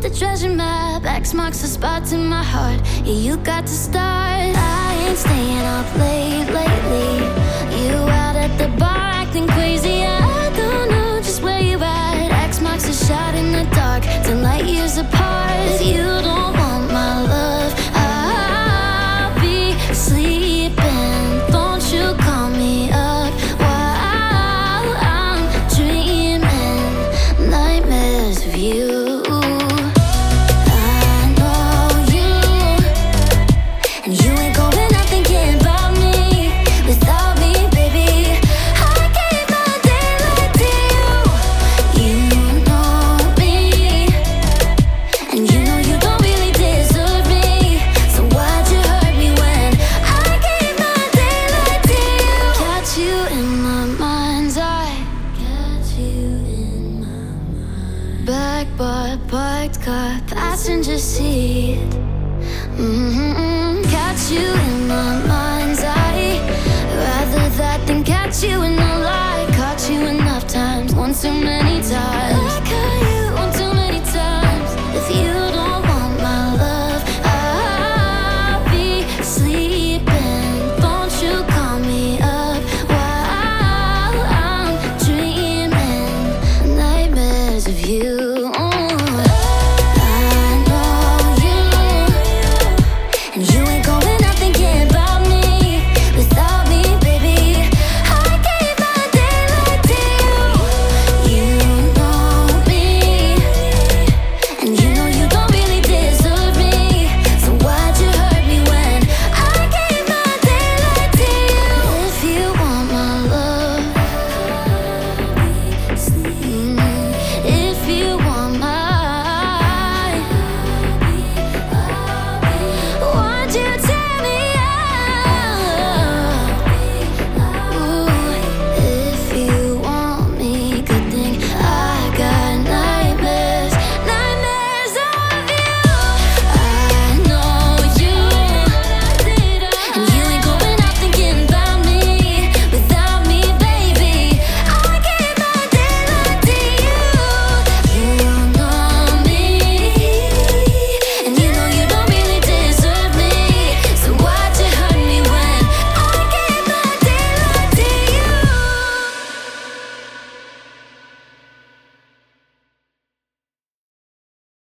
the treasure map. X marks the spots in my heart. Yeah, you got to start. I ain't staying up late lately. You out at the bar acting crazy. I don't know just where you at. X marks a shot in the dark, 10 light years apart. If you don't want my love, I'll be sleeping. Don't you call me up while I'm dreaming nightmares of you. Back bar, parked car, passenger seat. Catch you in my mind's eye. Rather that than catch you in the light. Caught you enough times, one too many times.